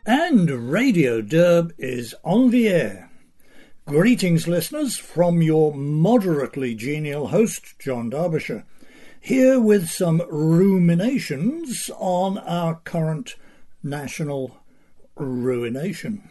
And Radio Derb is on the air. Greetings, listeners, from your moderately genial host, John Derbyshire, here with some ruminations on our current national ruination.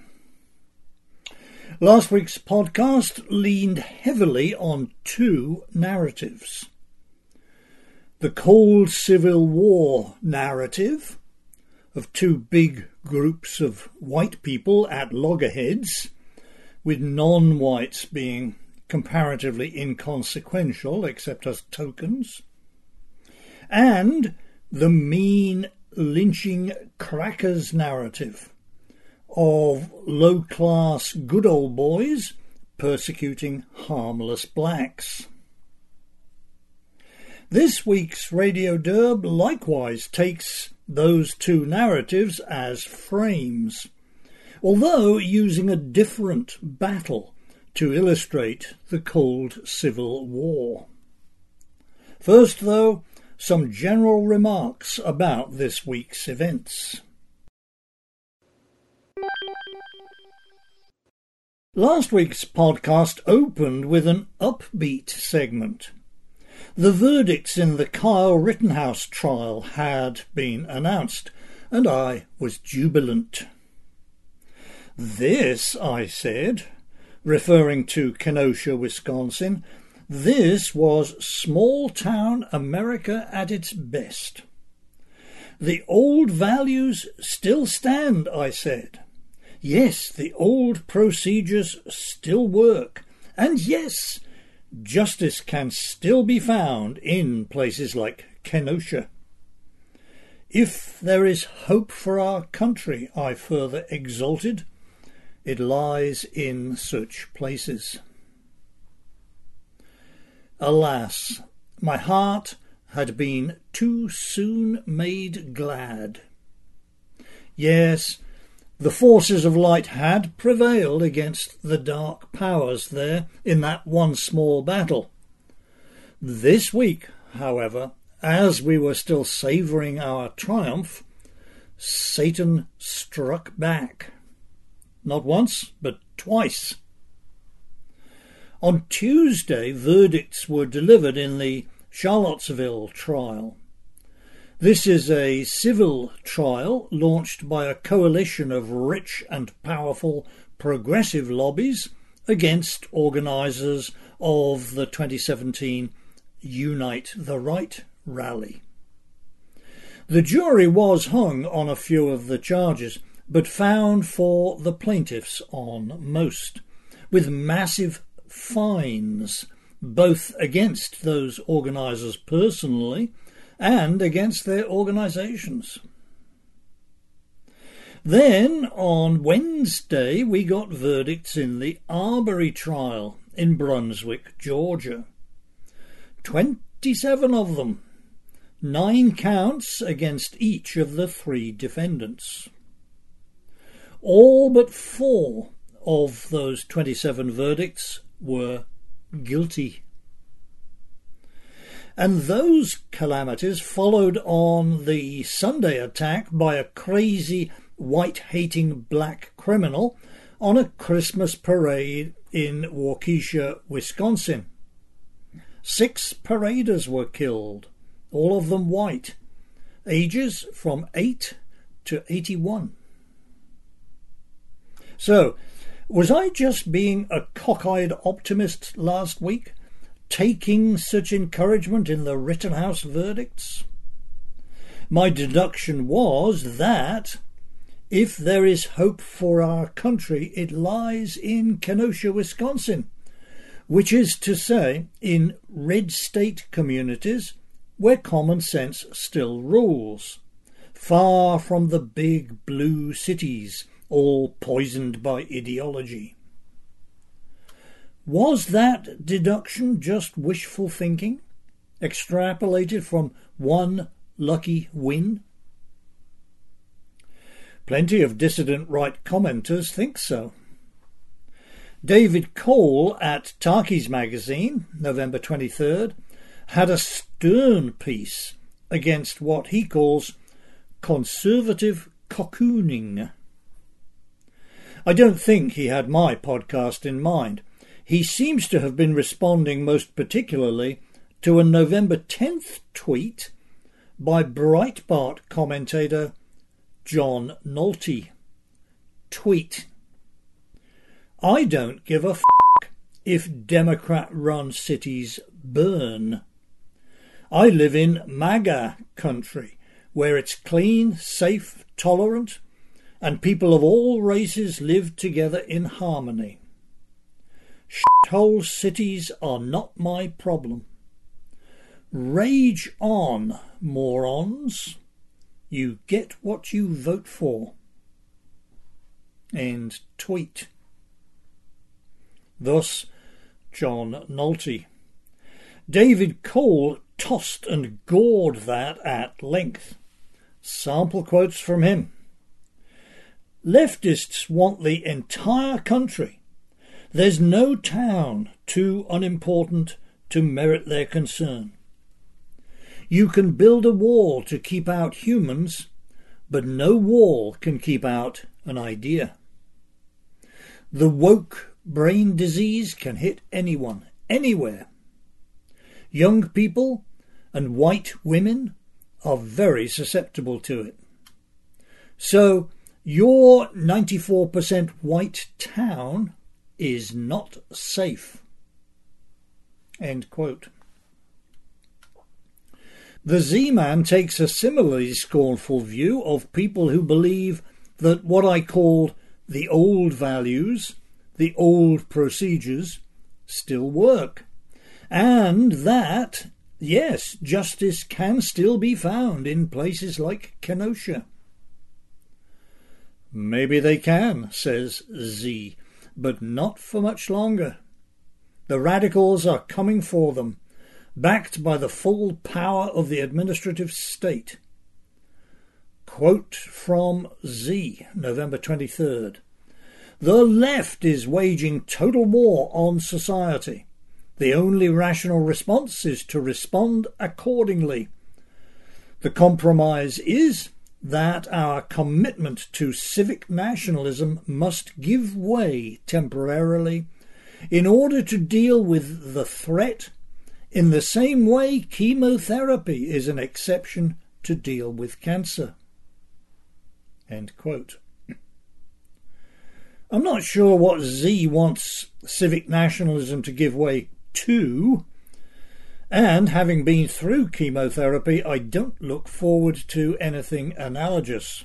Last week's podcast leaned heavily on two narratives. The Cold Civil War narrative of two big groups of white people at loggerheads, with non-whites being comparatively inconsequential except as tokens, and the mean lynching crackers narrative of low-class good old boys persecuting harmless blacks. This week's Radio Derb likewise takes those two narratives as frames, although using a different battle to illustrate the Cold Civil War. First, though, some general remarks about this week's events. Last week's podcast opened with an upbeat segment. The verdicts in the Kyle Rittenhouse trial had been announced, and I was jubilant. This, I said, referring to Kenosha, Wisconsin, this was small-town America at its best. The old values still stand, I said. Yes, the old procedures still work. And yes, justice can still be found in places like Kenosha. If there is hope for our country, I further exulted, it lies in such places. Alas, my heart had been too soon made glad. Yes, the forces of light had prevailed against the dark powers there in that one small battle. This week, however, as we were still savouring our triumph, Satan struck back. Not once, but twice. On Tuesday, verdicts were delivered in the Charlottesville trial. This is a civil trial launched by a coalition of rich and powerful progressive lobbies against organisers of the 2017 Unite the Right rally. The jury was hung on a few of the charges, but found for the plaintiffs on most, with massive fines, both against those organisers personally and against their organisations. Then, on Wednesday, we got verdicts in the Arbery trial in Brunswick, Georgia. 27 of them, 9 counts against each of the 3 defendants. All but 4 of those 27 verdicts were guilty. And those calamities followed on the Sunday attack by a crazy white-hating black criminal on a Christmas parade in Waukesha, Wisconsin. 6 paraders were killed, all of them white, ages from 8 to 81. So, was I just being a cockeyed optimist last week, taking such encouragement in the Rittenhouse verdicts? My deduction was that if there is hope for our country, it lies in Kenosha, Wisconsin, which is to say, in red state communities where common sense still rules, far from the big blue cities, all poisoned by ideology. Was that deduction just wishful thinking, extrapolated from one lucky win? Plenty of dissident right commenters think so. David Cole at Tarky's magazine, November 23rd, had a stern piece against what he calls conservative cocooning. I don't think he had my podcast in mind. He seems to have been responding most particularly to a November 10th tweet by Breitbart commentator John Nolte. Tweet: I don't give a f*** if Democrat-run cities burn. I live in MAGA country, where it's clean, safe, tolerant, and people of all races live together in harmony. Shithole cities are not my problem. Rage on, morons. You get what you vote for. End tweet. Thus, John Nolte. David Cole tossed and gored that at length. Sample quotes from him. Leftists want the entire country. There's no town too unimportant to merit their concern. You can build a wall to keep out humans, but no wall can keep out an idea. The woke brain disease can hit anyone, anywhere. Young people and white women are very susceptible to it. So your 94% white town is not safe. End quote. The Z-Man takes a similarly scornful view of people who believe that what I called the old values, the old procedures, still work, and that, yes, justice can still be found in places like Kenosha. Maybe they can, says Z, but not for much longer. The radicals are coming for them, backed by the full power of the administrative state. Quote from Z, November 23rd. The left is waging total war on society. The only rational response is to respond accordingly. The compromise is that our commitment to civic nationalism must give way temporarily in order to deal with the threat in the same way chemotherapy is an exception to deal with cancer. End quote. I'm not sure what Z wants civic nationalism to give way to, and having been through chemotherapy, I don't look forward to anything analogous.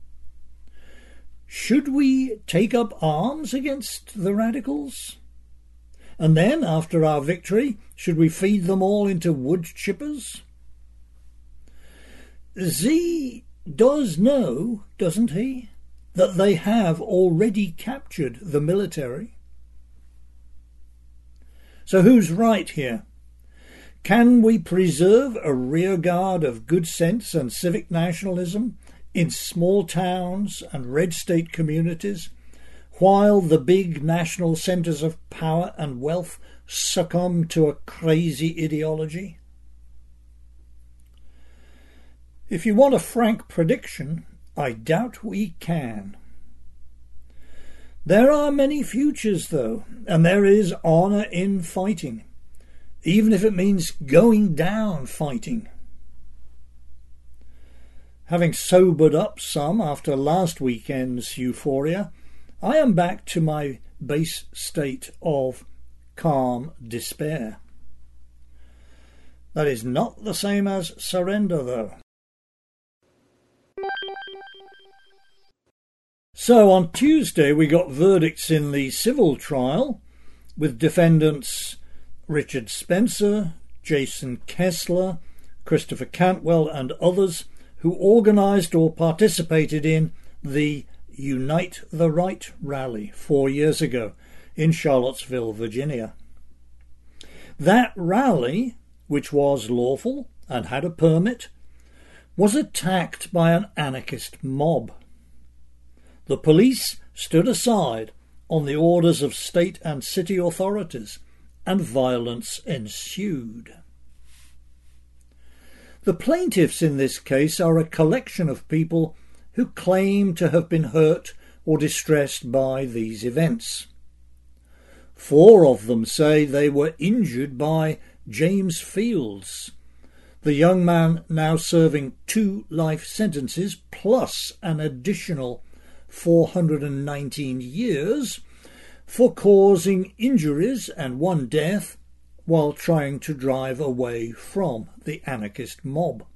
Should we take up arms against the radicals? And then, after our victory, should we feed them all into wood chippers? Z does know, doesn't he, that they have already captured the military. So who's right here? Can we preserve a rearguard of good sense and civic nationalism in small towns and red state communities, while the big national centres of power and wealth succumb to a crazy ideology? If you want a frank prediction, I doubt we can. There are many futures, though, and there is honour in fighting, even if it means going down fighting. Having sobered up some after last weekend's euphoria, I am back to my base state of calm despair. That is not the same as surrender, though. So on Tuesday we got verdicts in the civil trial with defendants Richard Spencer, Jason Kessler, Christopher Cantwell and others who organised or participated in the Unite the Right rally 4 years ago in Charlottesville, Virginia. That rally, which was lawful and had a permit, was attacked by an anarchist mob. The police stood aside on the orders of state and city authorities, and violence ensued. The plaintiffs in this case are a collection of people who claim to have been hurt or distressed by these events. 4 of them say they were injured by James Fields, the young man now serving 2 life sentences plus an additional 419 years for causing injuries and 1 death while trying to drive away from the anarchist mob.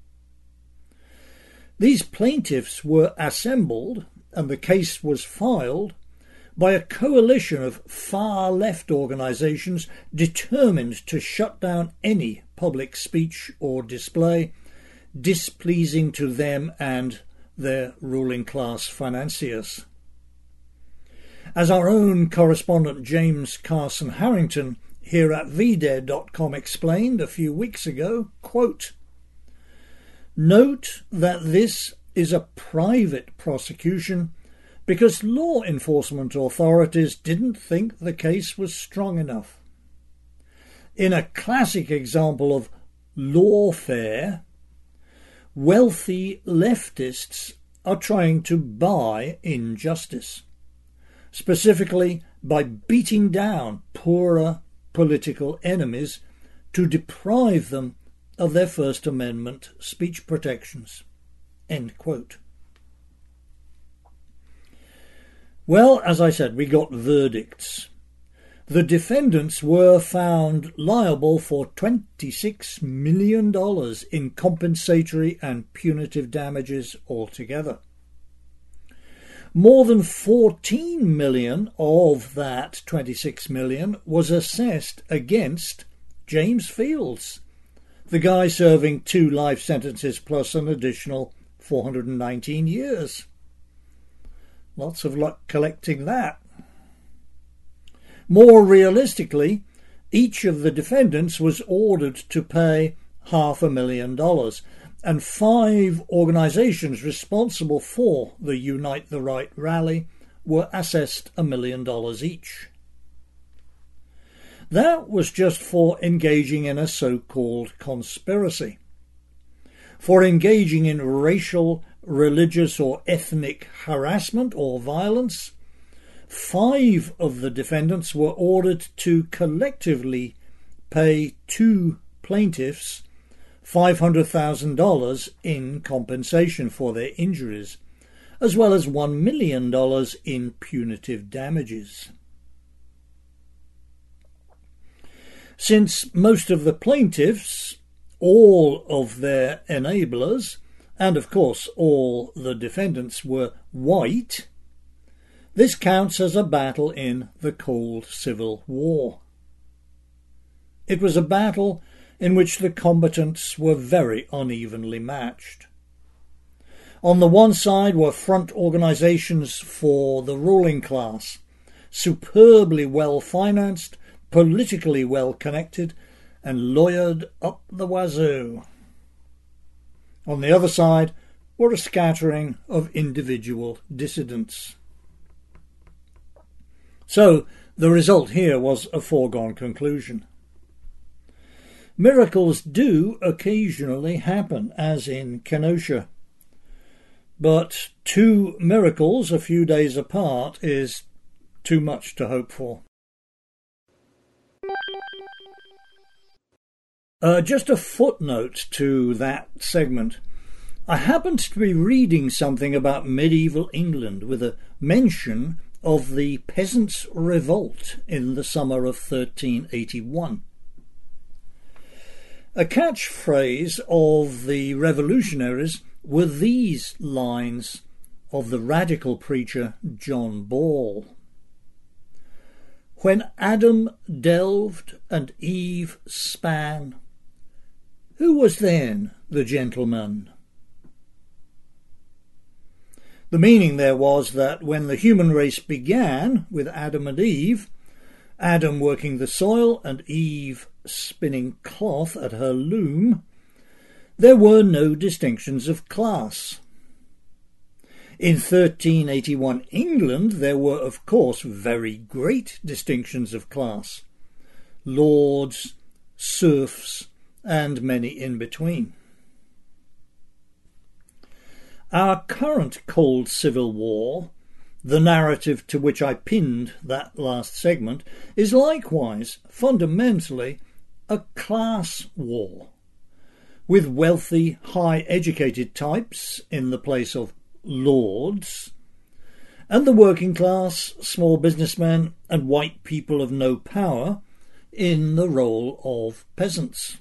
These plaintiffs were assembled and the case was filed by a coalition of far-left organisations determined to shut down any public speech or display displeasing to them and their ruling class financiers. As our own correspondent James Carson Harrington here at VDare.com explained a few weeks ago, quote, "Note that this is a private prosecution because law enforcement authorities didn't think the case was strong enough. In a classic example of lawfare, wealthy leftists are trying to buy injustice, specifically by beating down poorer political enemies to deprive them of their First Amendment speech protections." End quote. Well, as I said, we got verdicts. The defendants were found liable for $26 million in compensatory and punitive damages altogether. More than $14 million of that $26 million was assessed against James Fields, the guy serving 2 life sentences plus an additional 419 years. Lots of luck collecting that. More realistically, each of the defendants was ordered to pay $500,000, and 5 organisations responsible for the Unite the Right rally were assessed $1 million each. That was just for engaging in a so-called conspiracy. For engaging in racial, religious or ethnic harassment or violence, 5 of the defendants were ordered to collectively pay 2 plaintiffs $500,000 in compensation for their injuries, as well as $1 million in punitive damages. Since most of the plaintiffs, all of their enablers, and of course all the defendants were white, this counts as a battle in the Cold Civil War. It was a battle in which the combatants were very unevenly matched. On the one side were front organisations for the ruling class, superbly well-financed, politically well-connected, and lawyered up the wazoo. On the other side were a scattering of individual dissidents. So the result here was a foregone conclusion. Miracles do occasionally happen, as in Kenosha, but 2 miracles a few days apart is too much to hope for. Just a footnote to that segment. I happened to be reading something about medieval England with a mention of the Peasants' Revolt in the summer of 1381. A catchphrase of the revolutionaries were these lines of the radical preacher John Ball. "When Adam delved and Eve span, who was then the gentleman?" The meaning there was that when the human race began with Adam and Eve, Adam working the soil and Eve spinning cloth at her loom, there were no distinctions of class. In 1381 England there were of course very great distinctions of class: lords, serfs, and many in between. Our current Cold Civil War the narrative to which I pinned that last segment, is likewise fundamentally a class war, with wealthy, high-educated types in the place of lords, and the working class, small businessmen and white people of no power in the role of peasants.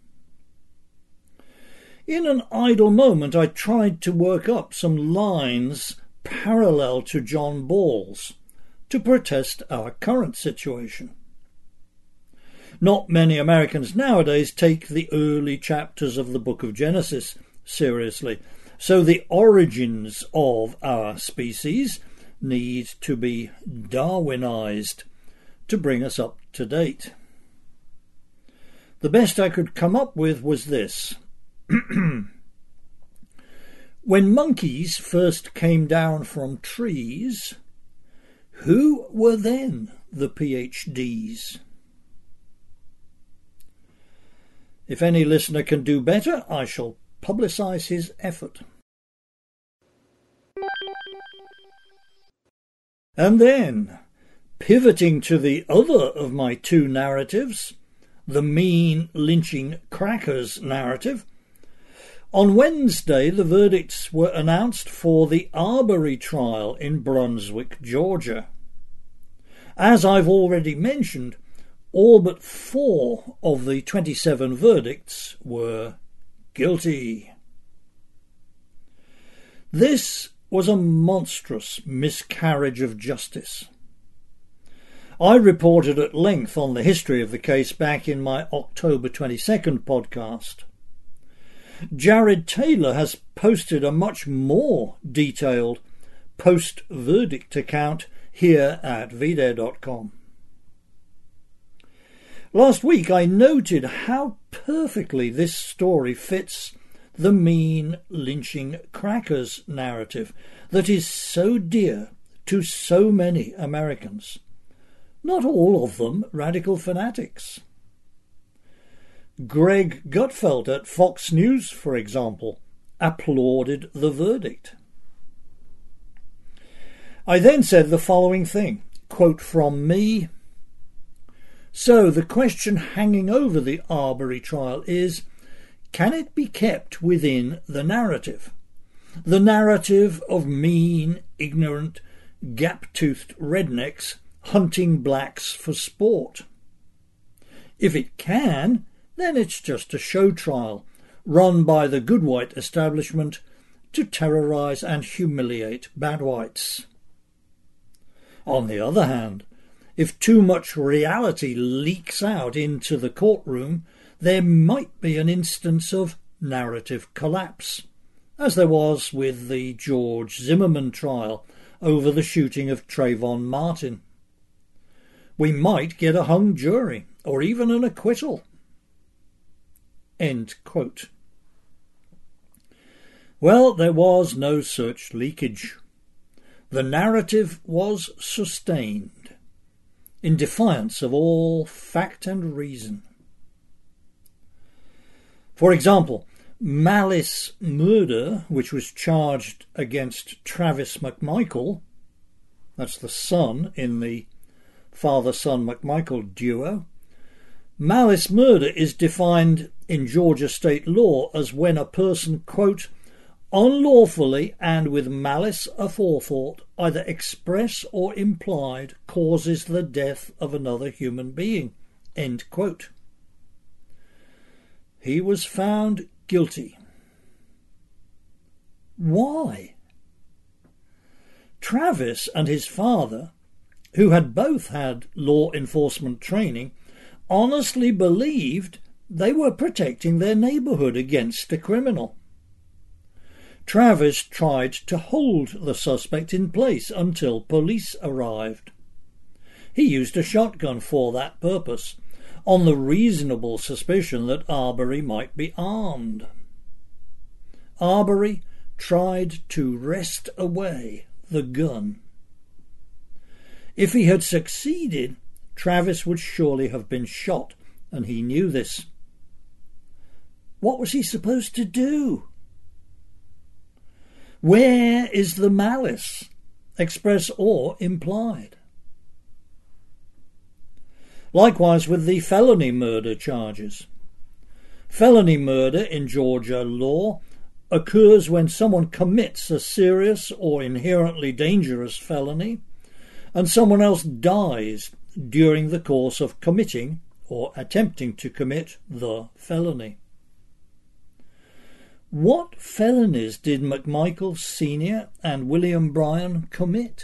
In an idle moment I tried to work up some lines parallel to John Ball's to protest our current situation. Not many Americans nowadays take the early chapters of the Book of Genesis seriously, so the origins of our species need to be Darwinized to bring us up to date. The best I could come up with was this. When monkeys first came down from trees, who were then the PhDs? If any listener can do better, I shall publicise his effort. And then, pivoting to the other of my two narratives, the mean lynching crackers narrative, on Wednesday the verdicts were announced for the Arbery trial in Brunswick, Georgia. As I've already mentioned, all but 4 of the 27 verdicts were guilty. This was a monstrous miscarriage of justice. I reported at length on the history of the case back in my October 22nd podcast. Jared Taylor has posted a much more detailed post-verdict account here at vdare.com. Last week I noted how perfectly this story fits the mean lynching crackers narrative that is so dear to so many Americans, not all of them radical fanatics. Greg Gutfeld at Fox News, for example, applauded the verdict. I then said the following thing, quote from me, "So the question hanging over the Arbery trial is, can it be kept within the narrative? The narrative of mean, ignorant, gap-toothed rednecks hunting blacks for sport. If it can, then it's just a show trial run by the good white establishment to terrorise and humiliate bad whites. On the other hand, if too much reality leaks out into the courtroom, there might be an instance of narrative collapse, as there was with the George Zimmerman trial over the shooting of Trayvon Martin. We might get a hung jury, or even an acquittal." End quote. Well, there was no such leakage. The narrative was sustained, in defiance of all fact and reason. For example, malice murder, which was charged against Travis McMichael, that's the son in the father-son McMichael duo, malice murder is defined in Georgia state law as when a person, quote, unlawfully and with malice aforethought, either express or implied, causes the death of another human being, end quote. He was found guilty. Why? Travis and his father, who had both had law enforcement training, honestly believed they were protecting their neighbourhood against a criminal. Travis tried to hold the suspect in place until police arrived. He used a shotgun for that purpose, on the reasonable suspicion that Arbery might be armed. Arbery tried to wrest away the gun. If he had succeeded, Travis would surely have been shot, and he knew this. What was he supposed to do? Where is the malice? express or implied. Likewise with the felony murder charges. Felony murder in Georgia law occurs when someone commits a serious or inherently dangerous felony and someone else dies during the course of committing or attempting to commit the felony. What felonies did McMichael Sr. and William Bryan commit?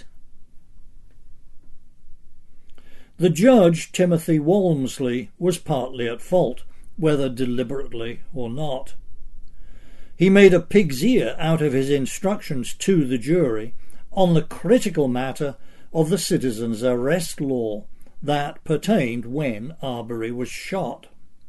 The judge, Timothy Walmsley, was partly at fault, whether deliberately or not. He made a pig's ear out of his instructions to the jury on the critical matter of the citizen's arrest law that pertained when Arbery was shot.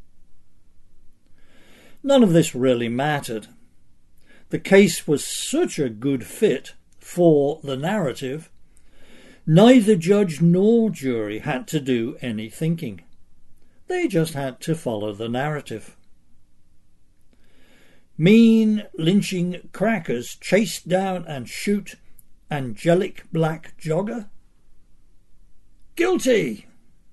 None of this really mattered. The case was such a good fit for the narrative, neither judge nor jury had to do any thinking. They just had to follow the narrative. Mean lynching crackers chase down and shoot angelic black jogger? Guilty!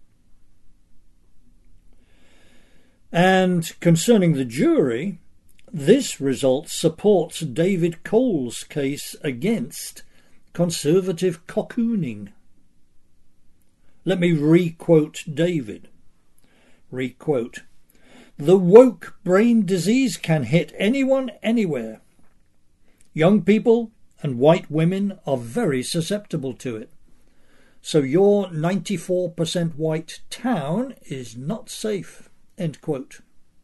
And concerning the jury, this result supports David Cole's case against conservative cocooning. Let me re-quote David. Re-quote, "The woke brain disease can hit anyone, anywhere. Young people and white women are very susceptible to it. So your 94% white town is not safe." End quote.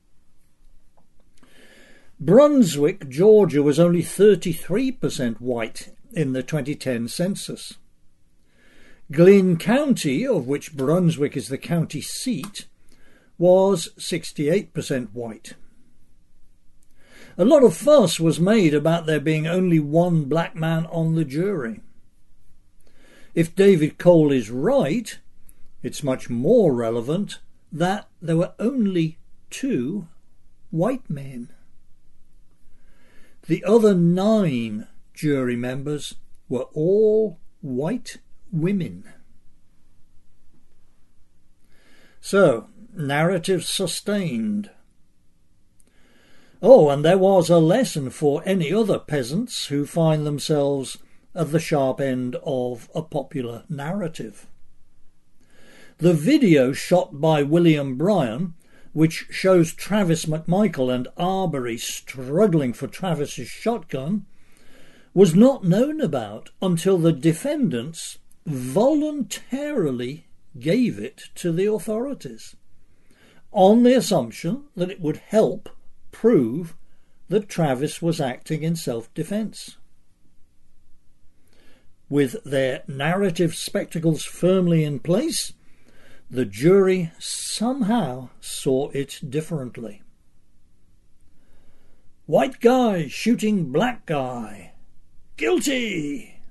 Brunswick, Georgia was only 33% white in the 2010 census. Glynn County, of which Brunswick is the county seat, was 68% white. A lot of fuss was made about there being only one black man on the jury. If David Cole is right, it's much more relevant that there were only 2 white men. The other 9 jury members were all white women. So, narrative sustained. Oh, and there was a lesson for any other peasants who find themselves at the sharp end of a popular narrative. The video shot by William Bryan, which shows Travis McMichael and Arbery struggling for Travis's shotgun, was not known about until the defendants voluntarily gave it to the authorities, on the assumption that it would help prove that Travis was acting in self-defense. With their narrative spectacles firmly in place, the jury somehow saw it differently. White guy shooting black guy. Guilty!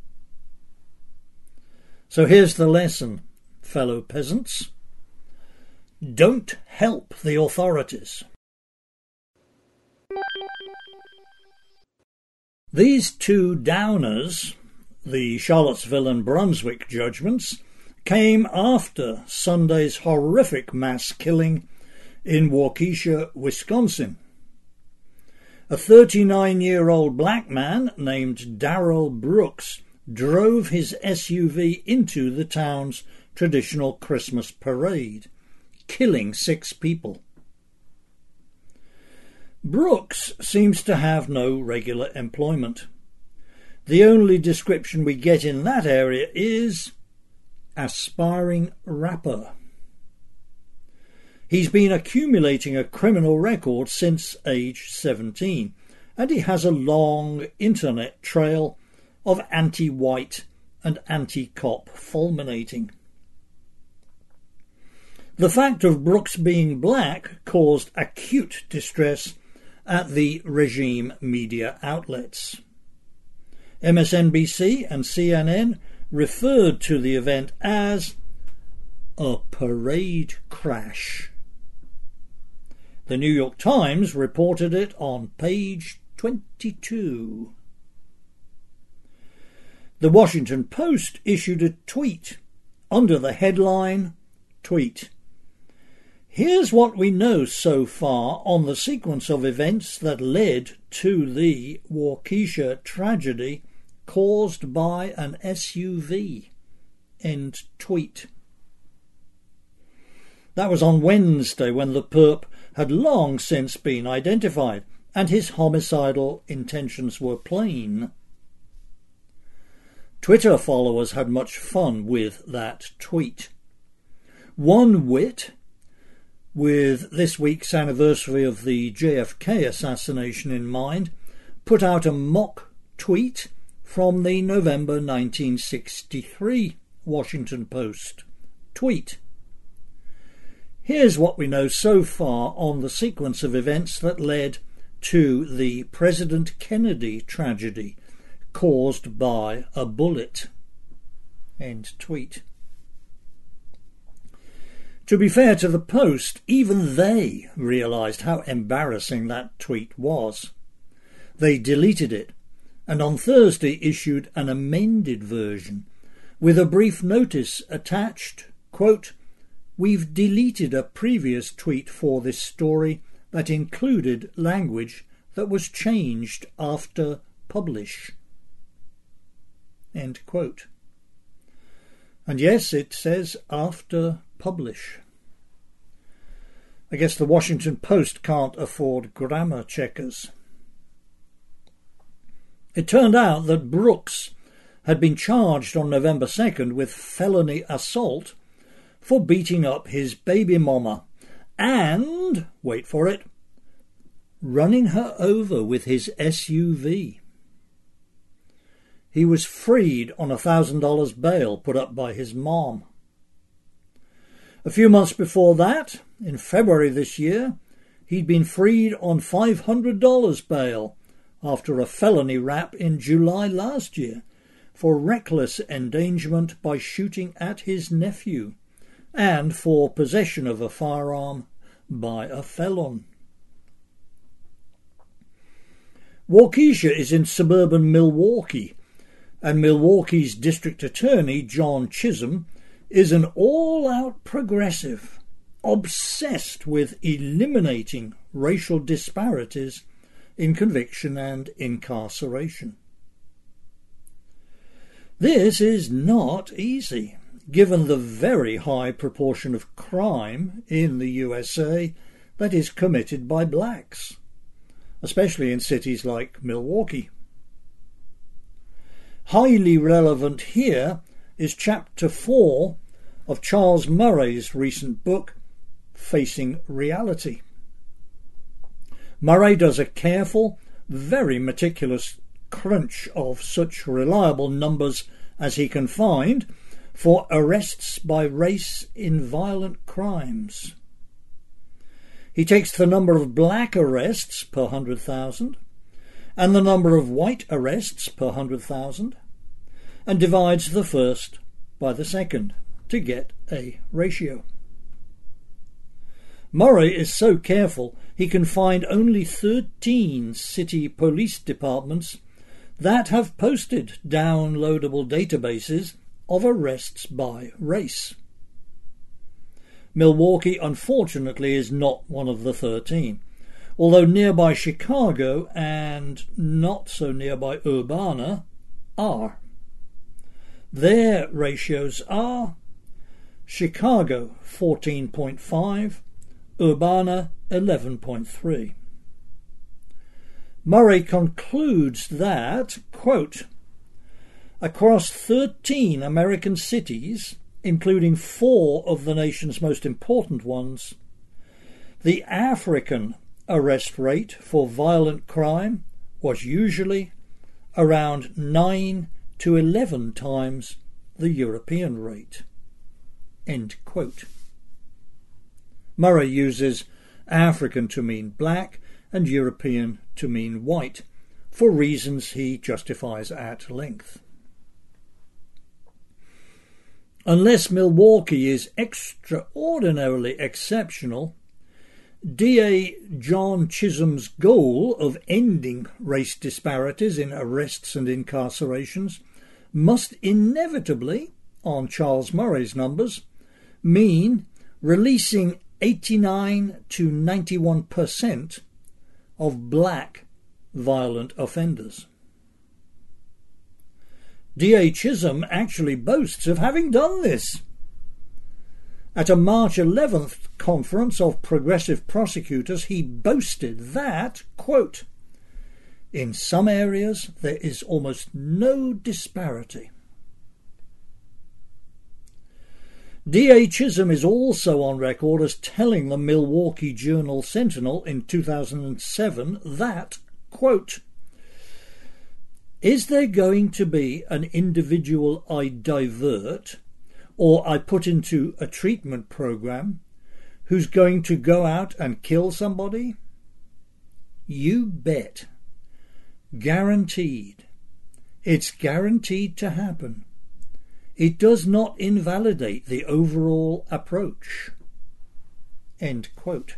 So here's the lesson, fellow peasants. Don't help the authorities. These 2 downers, the Charlottesville and Brunswick judgments, came after Sunday's horrific mass killing in Waukesha, Wisconsin. A 39-year-old black man named Darrell Brooks drove his SUV into the town's traditional Christmas parade, killing 6 people. Brooks seems to have no regular employment. The only description we get in that area is aspiring rapper. He's been accumulating a criminal record since age 17, and he has a long internet trail of anti-white and anti-cop fulminating. The fact of Brooks being black caused acute distress at the regime media outlets. MSNBC and CNN referred to the event as a parade crash. The New York Times reported it on page 22. The Washington Post issued a tweet under the headline, "Tweet. Here's what we know so far on the sequence of events that led to the Waukesha tragedy caused by an SUV." End tweet. That was on Wednesday, when the perp had long since been identified and his homicidal intentions were plain. Twitter followers had much fun with that tweet. One wit, with this week's anniversary of the JFK assassination in mind, put out a mock tweet from the November 1963 Washington Post. Tweet. Here's what we know so far on the sequence of events that led to the President Kennedy tragedy caused by a bullet. End tweet. To be fair to the Post, even they realised how embarrassing that tweet was. They deleted it, and on Thursday issued an amended version with a brief notice attached, quote, "We've deleted a previous tweet for this story that included language that was changed after publish." End quote. And yes, it says after publish. I guess the Washington Post can't afford grammar checkers. It turned out that Brooks had been charged on November 2nd with felony assault for beating up his baby mama and, wait for it, running her over with his SUV. He was freed on $1,000 bail put up by his mom. A few months before that, in February this year, he'd been freed on $500 bail after a felony rap in July last year for reckless endangerment by shooting at his nephew and for possession of a firearm by a felon. Waukesha is in suburban Milwaukee, and Milwaukee's district attorney, John Chisholm, is an all-out progressive, obsessed with eliminating racial disparities in conviction and incarceration. This is not easy, given the very high proportion of crime in the USA that is committed by blacks, especially in cities like Milwaukee. Highly relevant here is Chapter 4 of Charles Murray's recent book, Facing Reality. Murray does a careful, very meticulous crunch of such reliable numbers as he can find for arrests by race in violent crimes. He takes the number of black arrests per 100,000 and the number of white arrests per 100,000 and divides the first by the second to get a ratio. Murray is so careful he can find only 13 city police departments that have posted downloadable databases of arrests by race. Milwaukee, unfortunately, is not one of the 13, although nearby Chicago and not so nearby Urbana are. Their ratios are Chicago 14.5, Urbana 11.3. Murray concludes that, quote, across 13 American cities, including 4 of the nation's most important ones, the African arrest rate for violent crime was usually around 9 to 11 times the European rate. End quote. Murray uses African to mean black and European to mean white, for reasons he justifies at length. Unless Milwaukee is extraordinarily exceptional, DA John Chisholm's goal of ending race disparities in arrests and incarcerations must inevitably, on Charles Murray's numbers, mean releasing 89 to 91% of black violent offenders. D.A. Chisholm actually boasts of having done this. At a March 11th conference of progressive prosecutors, he boasted that, quote, "In some areas there is almost no disparity." D.A. Chisholm is also on record as telling the Milwaukee Journal-Sentinel in 2007 that, quote, "Is there going to be an individual I divert or I put into a treatment program who's going to go out and kill somebody? You bet. Guaranteed. It's guaranteed to happen. It does not invalidate the overall approach." End quote.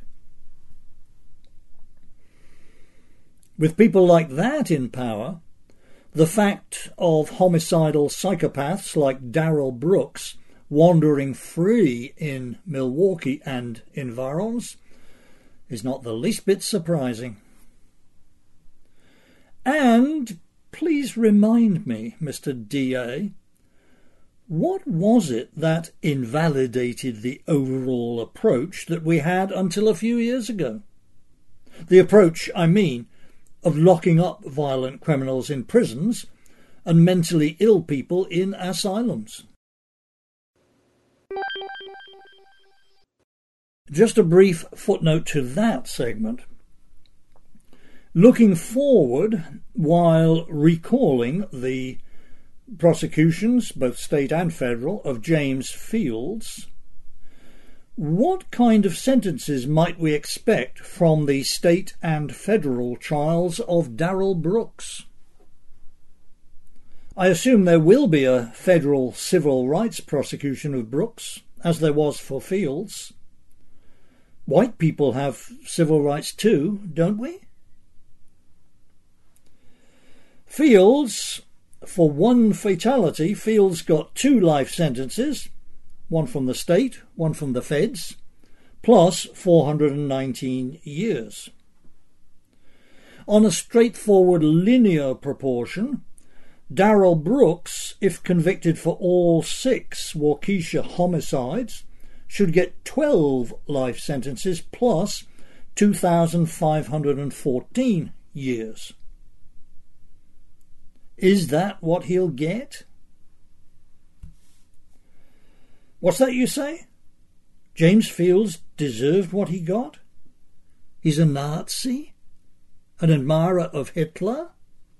With people like that in power, the fact of homicidal psychopaths like Darrell Brooks wandering free in Milwaukee and environs is not the least bit surprising. And please remind me, Mr. D.A., what was it that invalidated the overall approach that we had until a few years ago? The approach, I mean, of locking up violent criminals in prisons and mentally ill people in asylums. Just a brief footnote to that segment. Looking forward, while recalling the prosecutions, both state and federal, of James Fields, what kind of sentences might we expect from the state and federal trials of Darrell Brooks? I assume there will be a federal civil rights prosecution of Brooks, as there was for Fields. White people have civil rights too, don't we? Fields, for one fatality, Fields got 2 life sentences, one from the state, one from the feds, plus 419 years. On a straightforward linear proportion, Darrell Brooks, if convicted for all 6 Waukesha homicides, should get 12 life sentences plus 2,514 years. Is that what he'll get? What's that you say? James Fields deserved what he got? He's a Nazi? An admirer of Hitler?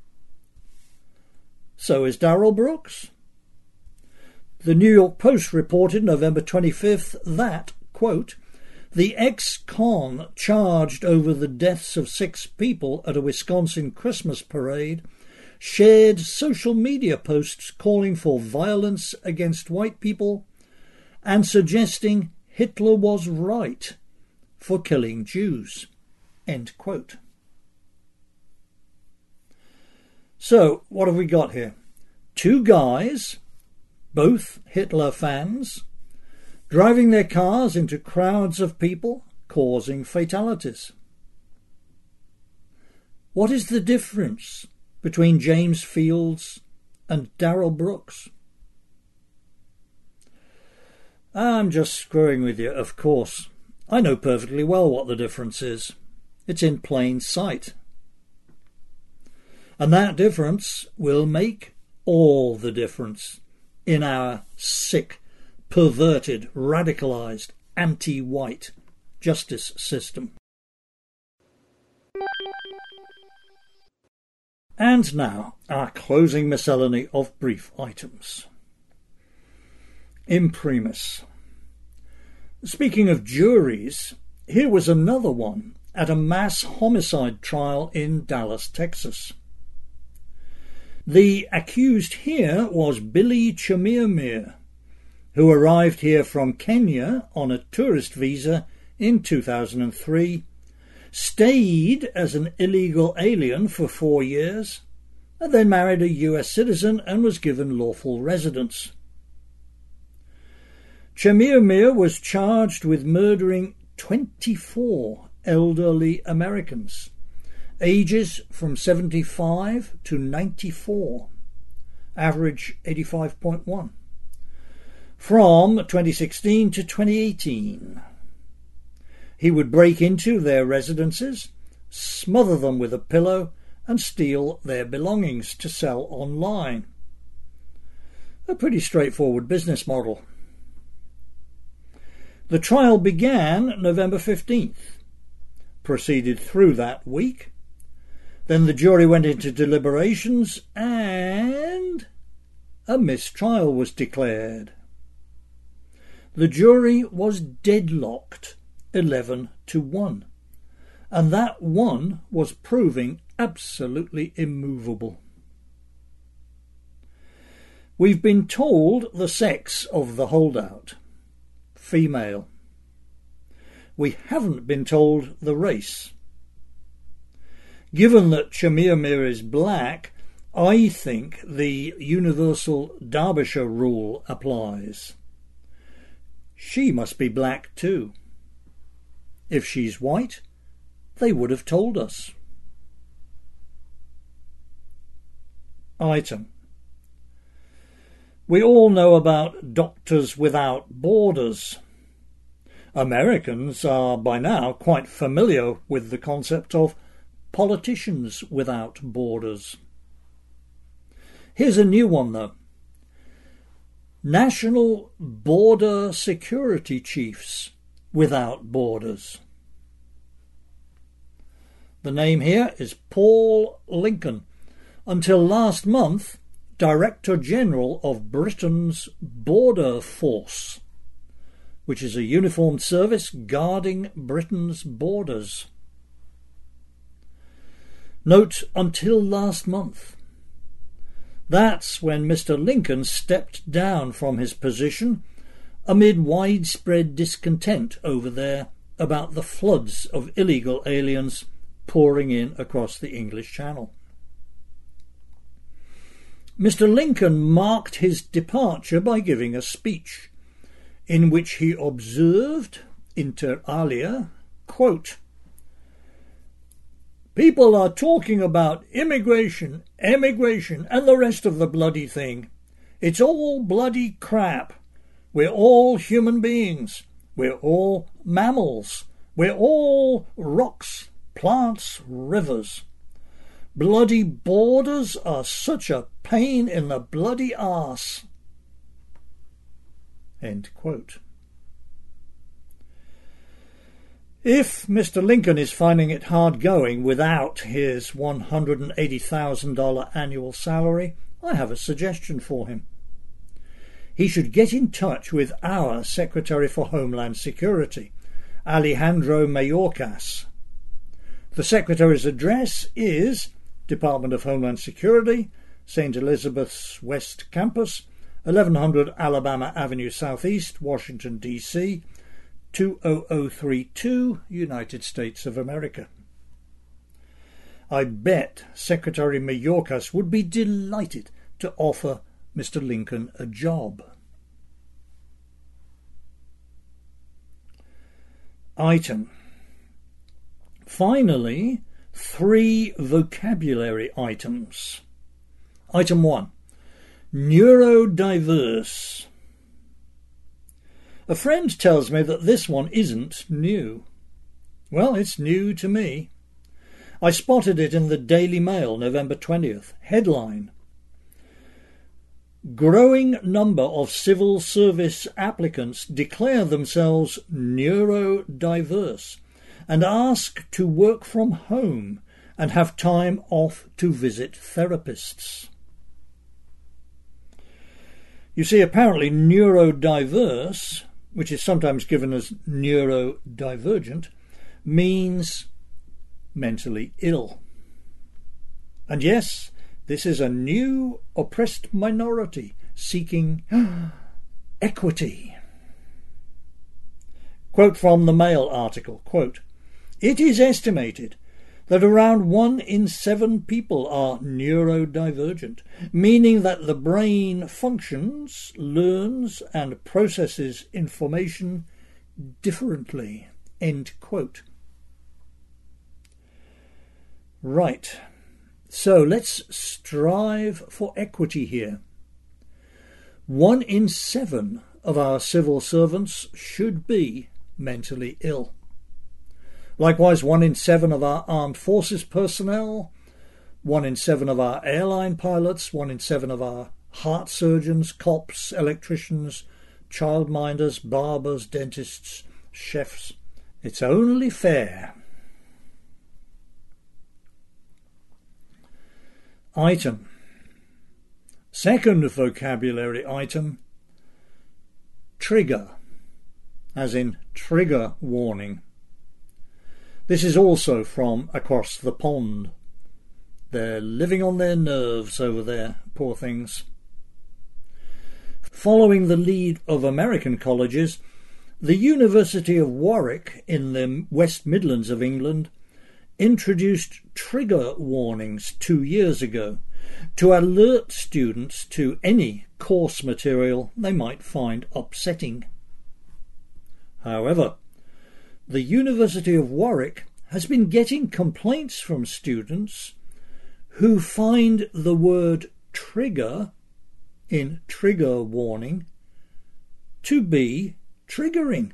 So is Darrell Brooks. The New York Post reported November 25th that, quote, "The ex-con charged over the deaths of 6 people at a Wisconsin Christmas parade shared social media posts calling for violence against white people and suggesting Hitler was right for killing Jews." End quote. So, what have we got here? 2 guys, both Hitler fans, driving their cars into crowds of people, causing fatalities. What is the difference between James Fields and Darrell Brooks? I'm just screwing with you, of course. I know perfectly well what the difference is. It's in plain sight. And that difference will make all the difference in our sick, perverted, radicalised, anti-white justice system. And now, our closing miscellany of brief items. Imprimis. Speaking of juries, here was another one at a mass homicide trial in Dallas, Texas. The accused here was Billy Chamirmir, who arrived here from Kenya on a tourist visa in 2003, stayed as an illegal alien for 4 years, and then married a US citizen and was given lawful residence. Shamir Mir was charged with murdering 24 elderly Americans, ages from 75 to 94, average 85.1, from 2016 to 2018. He would break into their residences, smother them with a pillow, and steal their belongings to sell online. A pretty straightforward business model. The trial began November 15th, proceeded through that week. Then the jury went into deliberations and a mistrial was declared. The jury was deadlocked 11-1, and that one was proving absolutely immovable. We've been told the sex of the holdout. Female. We haven't been told the race. Given that Shamir Mir is black, I think the universal Derbyshire rule applies. She must be black too. If she's white, they would have told us. Item. We all know about Doctors Without Borders. Americans are by now quite familiar with the concept of Politicians Without Borders. Here's a new one though. National Border Security Chiefs Without Borders. The name here is Paul Lincoln. Until last month, Director General of Britain's Border Force, which is a uniformed service guarding Britain's borders. Note, until last month. That's when Mr. Lincoln stepped down from his position amid widespread discontent over there about the floods of illegal aliens pouring in across the English Channel. Mr. Lincoln marked his departure by giving a speech in which he observed, inter alia, quote, "People are talking about immigration, emigration, and the rest of the bloody thing. It's all bloody crap. We're all human beings. We're all mammals. We're all rocks, plants, rivers. Bloody borders are such a pain in the bloody arse." End quote. If Mr. Lincoln is finding it hard going without his $180,000 annual salary, I have a suggestion for him. He should get in touch with our Secretary for Homeland Security, Alejandro Mayorkas. The Secretary's address is Department of Homeland Security, St. Elizabeth's West Campus, 1100 Alabama Avenue Southeast, Washington, D.C., 20032, United States of America. I bet Secretary Mayorkas would be delighted to offer Mr. Lincoln a job. Item. Finally, 3 vocabulary items. Item 1. Neurodiverse. A friend tells me that this one isn't new. Well, it's new to me. I spotted it in the Daily Mail, November 20th. Headline: Growing number of civil service applicants declare themselves neurodiverse and ask to work from home and have time off to visit therapists. You see, apparently neurodiverse, which is sometimes given as neurodivergent, means mentally ill. And yes, this is a new oppressed minority seeking equity. Quote from the Mail article, quote, "It is estimated that around 1 in 7 people are neurodivergent, meaning that the brain functions, learns and processes information differently. End quote. Right, so let's strive for equity here. 1 in 7 of our civil servants should be mentally ill. Likewise, 1 in 7 of our armed forces personnel, 1 in 7 of our airline pilots, 1 in 7 of our heart surgeons, cops, electricians, childminders, barbers, dentists, chefs. It's only fair. Item. Second vocabulary item, trigger, as in trigger warning. This is also from across the pond. They're living on their nerves over there, poor things. Following the lead of American colleges, the University of Warwick in the West Midlands of England introduced trigger warnings 2 years ago to alert students to any course material they might find upsetting. However, the University of Warwick has been getting complaints from students who find the word trigger in trigger warning to be triggering.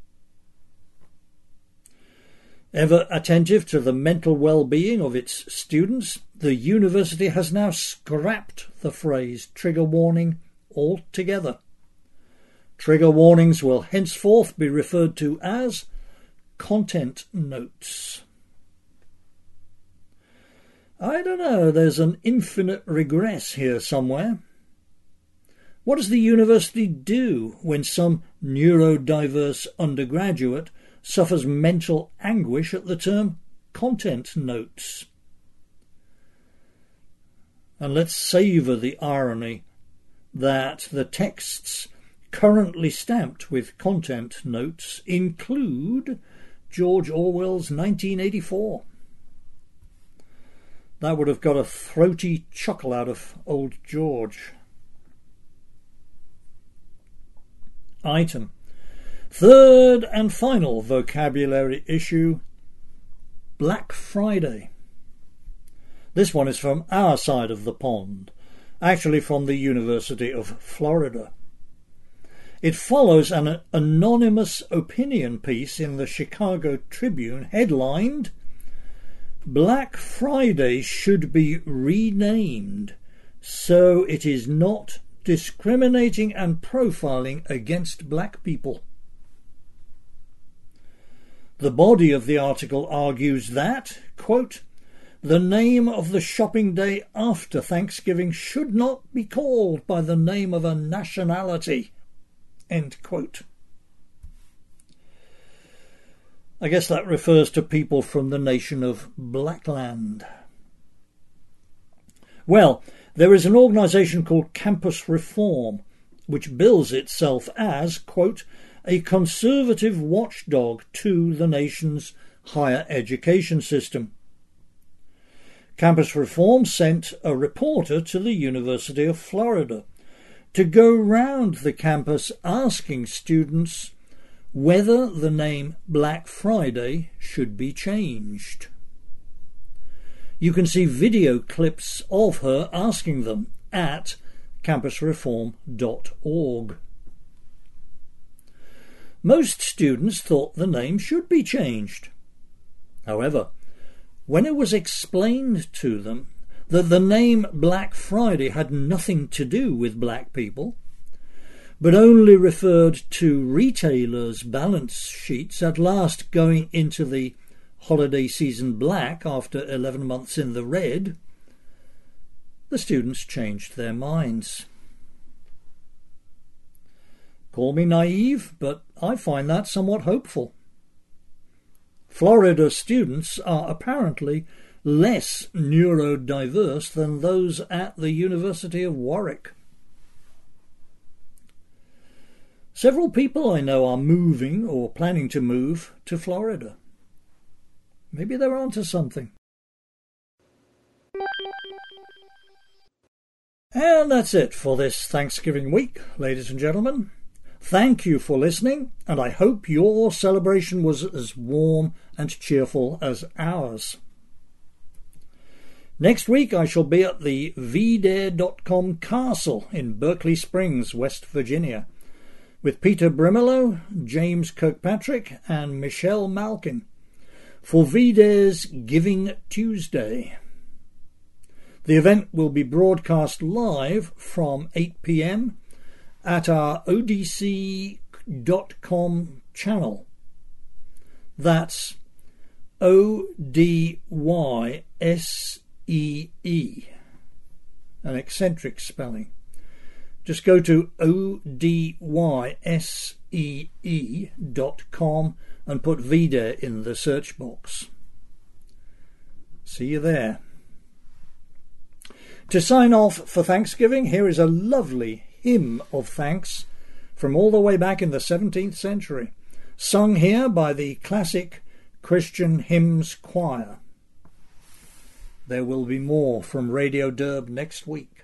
Ever attentive to the mental well-being of its students, the university has now scrapped the phrase trigger warning altogether. Trigger warnings will henceforth be referred to as content notes. I don't know, there's an infinite regress here somewhere. What does the university do when some neurodiverse undergraduate suffers mental anguish at the term content notes? And let's savour the irony that the texts currently stamped with content notes include George Orwell's 1984. That would have got a throaty chuckle out of old George. Item. Third and final vocabulary issue, Black Friday. This one is from our side of the pond, actually from the University of Florida. It follows an anonymous opinion piece in the Chicago Tribune headlined, Black Friday should be renamed so it is not discriminating and profiling against black people. The body of the article argues that, quote, the name of the shopping day after Thanksgiving should not be called by the name of a nationality, end quote. I guess that refers to people from the nation of Blackland. Well, there is an organisation called Campus Reform, which bills itself as, quote, a conservative watchdog to the nation's higher education system. Campus Reform sent a reporter to the University of Florida to go round the campus asking students whether the name Black Friday should be changed. You can see video clips of her asking them at campusreform.org. Most students thought the name should be changed. However, when it was explained to them that the name Black Friday had nothing to do with black people, but only referred to retailers' balance sheets at last going into the holiday season black after 11 months in the red, the students changed their minds. Call me naive, but I find that somewhat hopeful. Florida students are apparently less neurodiverse than those at the University of Warwick. Several people I know are moving or planning to move to Florida. Maybe they're onto something. And that's it for this Thanksgiving week, ladies and gentlemen. Thank you for listening, and I hope your celebration was as warm and cheerful as ours. Next week I shall be at the VDare.com Castle in Berkeley Springs, West Virginia, with Peter Brimelow, James Kirkpatrick and Michelle Malkin for VDare's Giving Tuesday. The event will be broadcast live from 8 p.m. at our odysee.com channel. That's ODYSEE, an eccentric spelling. Just go to odysee.com and put VDare in the search box. See you there. To sign off for Thanksgiving, here is a lovely hymn of thanks from all the way back in the 17th century, sung here by the classic Christian Hymns Choir. There will be more from Radio Derb next week.